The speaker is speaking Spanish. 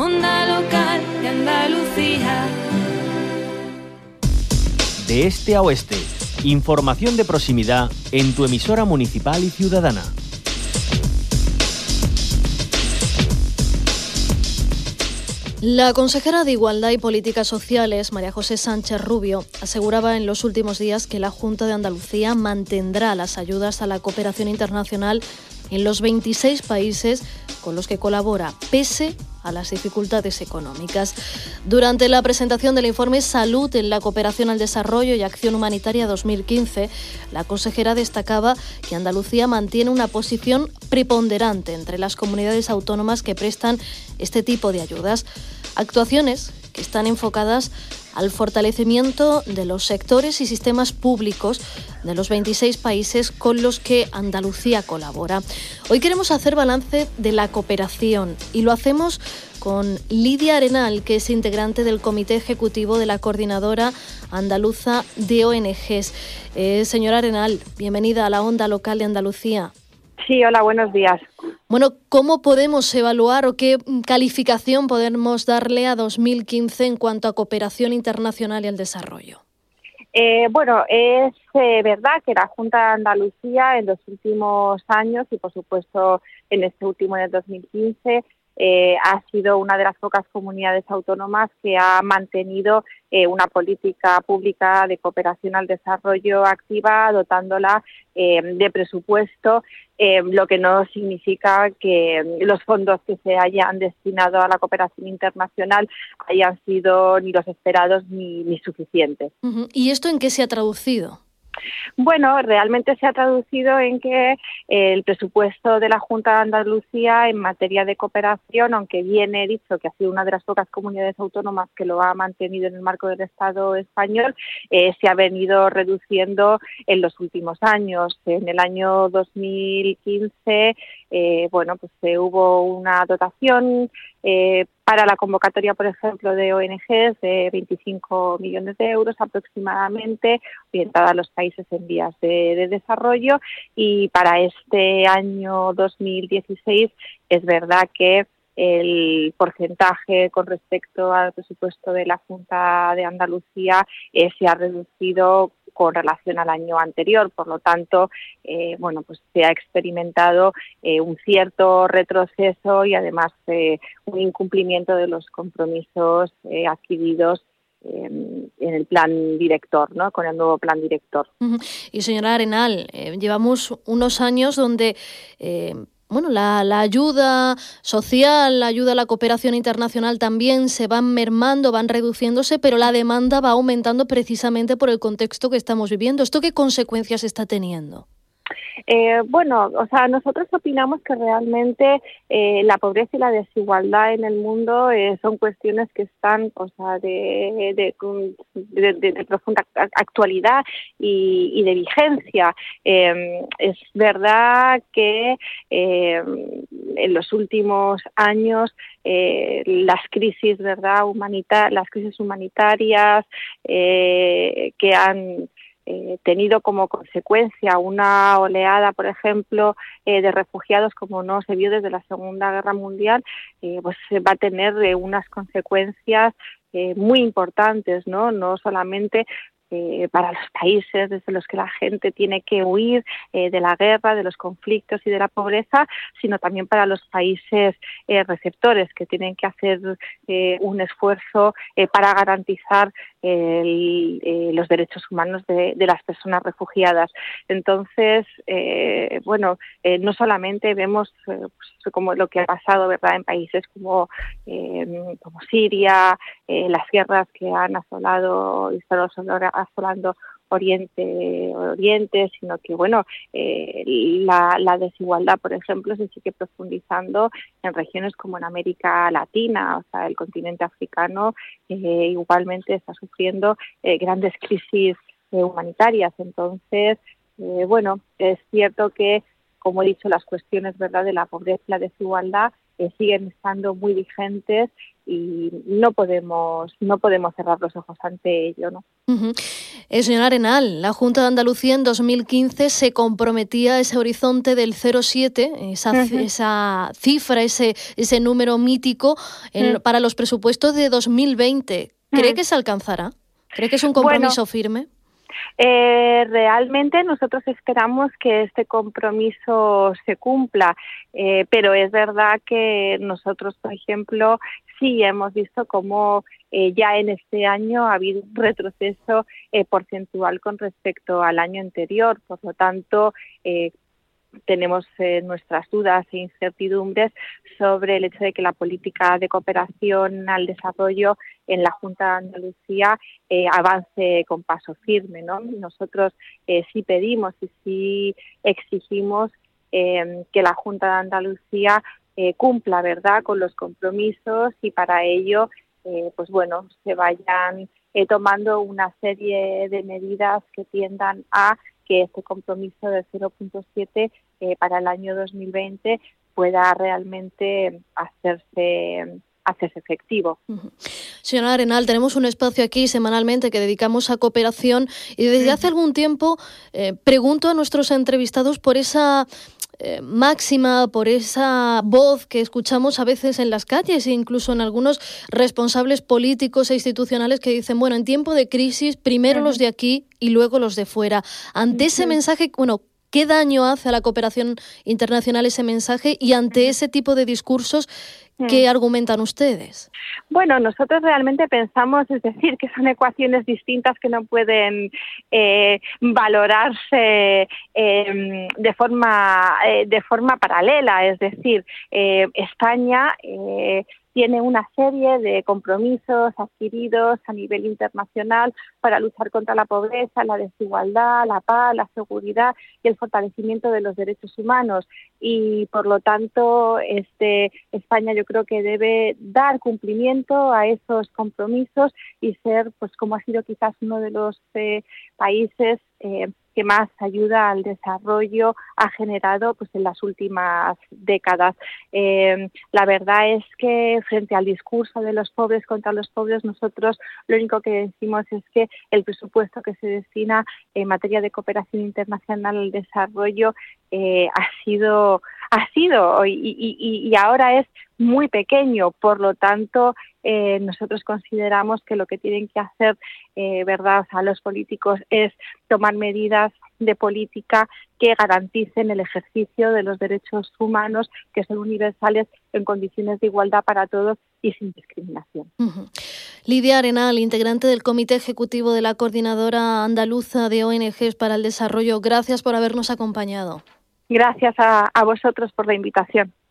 Onda Local de Andalucía. De este a oeste, información de proximidad en tu emisora municipal y ciudadana. La consejera de Igualdad y Políticas Sociales, María José Sánchez Rubio, aseguraba en los últimos días que la Junta de Andalucía mantendrá las ayudas a la cooperación internacional en los 26 países con los que colabora, pese a las dificultades económicas. Durante la presentación del informe Salud en la Cooperación al Desarrollo y Acción Humanitaria 2015, la consejera destacaba que Andalucía mantiene una posición preponderante entre las comunidades autónomas que prestan este tipo de ayudas. Actuaciones que están enfocadas al fortalecimiento de los sectores y sistemas públicos de los 26 países con los que Andalucía colabora. Hoy queremos hacer balance de la cooperación y lo hacemos con Lidia Arenal, que es integrante del Comité Ejecutivo de la Coordinadora Andaluza de ONGs. Señora Arenal, bienvenida a la Onda Local de Andalucía. Sí, hola, buenos días. Bueno, ¿cómo podemos evaluar o qué calificación podemos darle a 2015 en cuanto a cooperación internacional y el desarrollo? Bueno, es verdad que la Junta de Andalucía en los últimos años y por supuesto en este último en el 2015 ha sido una de las pocas comunidades autónomas que ha mantenido una política pública de cooperación al desarrollo activa, dotándola de presupuesto, lo que no significa que los fondos que se hayan destinado a la cooperación internacional hayan sido ni los esperados ni suficientes. Uh-huh. ¿Y esto en qué se ha traducido? Bueno, realmente se ha traducido en que el presupuesto de la Junta de Andalucía en materia de cooperación, aunque bien he dicho que ha sido una de las pocas comunidades autónomas que lo ha mantenido en el marco del Estado español, se ha venido reduciendo en los últimos años. En el año 2015, hubo una dotación para la convocatoria, por ejemplo, de ONGs de 25 millones de euros aproximadamente, orientada a los países en vías de desarrollo, y para este año 2016 es verdad que el porcentaje con respecto al presupuesto de la Junta de Andalucía se ha reducido con relación al año anterior, por lo tanto, se ha experimentado un cierto retroceso y además un incumplimiento de los compromisos adquiridos en el plan director, ¿no? Con el nuevo plan director. Uh-huh. Y señora Arenal, llevamos unos años donde la ayuda social, la ayuda a la cooperación internacional también se van mermando, van reduciéndose, pero la demanda va aumentando precisamente por el contexto que estamos viviendo. ¿Esto qué consecuencias está teniendo? Nosotros opinamos que realmente la pobreza y la desigualdad en el mundo son cuestiones que están de profunda actualidad y de vigencia. Es verdad que en los últimos años las crisis, las crisis humanitarias que han tenido como consecuencia una oleada, por ejemplo, de refugiados como no se vio desde la Segunda Guerra Mundial, va a tener unas consecuencias muy importantes, no solamente para los países desde los que la gente tiene que huir de la guerra, de los conflictos y de la pobreza, sino también para los países receptores, que tienen que hacer un esfuerzo para garantizar los derechos humanos de las personas refugiadas. Entonces, no solamente vemos como lo que ha pasado, ¿verdad?, en países como Siria, las guerras que han asolado Oriente, sino que la desigualdad, por ejemplo, se sigue profundizando en regiones como en América Latina, el continente africano igualmente está sufriendo grandes crisis humanitarias. Entonces, es cierto que, como he dicho, las cuestiones, ¿verdad?, de la pobreza y la desigualdad siguen estando muy vigentes no podemos cerrar los ojos ante ello, ¿no? Uh-huh. Señora Arenal, la Junta de Andalucía en 2015 se comprometía a ese horizonte del 0,7, esa cifra, ese número mítico para los presupuestos de 2020. ¿Cree que se alcanzará? ¿Cree que es un compromiso firme? Realmente nosotros esperamos que este compromiso se cumpla, pero es verdad que nosotros, por ejemplo, sí hemos visto cómo ya en este año ha habido un retroceso porcentual con respecto al año anterior. Por lo tanto, tenemos nuestras dudas e incertidumbres sobre el hecho de que la política de cooperación al desarrollo en la Junta de Andalucía avance con paso firme, ¿no? Nosotros sí pedimos y sí exigimos que la Junta de Andalucía cumpla, ¿verdad?, con los compromisos, y para ello se vayan tomando una serie de medidas que tiendan a que este compromiso de 0,7 para el año 2020 pueda realmente hacerse efectivo. Señora Arenal, tenemos un espacio aquí semanalmente que dedicamos a cooperación y desde hace algún tiempo pregunto a nuestros entrevistados por esa máxima, por esa voz que escuchamos a veces en las calles e incluso en algunos responsables políticos e institucionales que dicen, bueno, en tiempo de crisis, primero los de aquí y luego los de fuera. Ante ese mensaje, ¿qué daño hace a la cooperación internacional ese mensaje? Y ante ese tipo de discursos, ¿qué argumentan ustedes? Bueno, nosotros realmente pensamos, es decir, que son ecuaciones distintas que no pueden valorarse de forma paralela. Es decir, España tiene una serie de compromisos adquiridos a nivel internacional para luchar contra la pobreza, la desigualdad, la paz, la seguridad y el fortalecimiento de los derechos humanos. Y por lo tanto, España yo creo que debe dar cumplimiento a esos compromisos y ser, pues como ha sido quizás uno de los países que más ayuda al desarrollo ha generado pues en las últimas décadas. La verdad es que frente al discurso de los pobres contra los pobres, nosotros lo único que decimos es que el presupuesto que se destina en materia de cooperación internacional al desarrollo ha sido y ahora es muy pequeño. Por lo tanto, nosotros consideramos que lo que tienen que hacer, los políticos es tomar medidas de política que garanticen el ejercicio de los derechos humanos, que son universales, en condiciones de igualdad para todos y sin discriminación. Uh-huh. Lidia Arenal, integrante del Comité Ejecutivo de la Coordinadora Andaluza de ONGs para el Desarrollo, gracias por habernos acompañado. Gracias a vosotros por la invitación.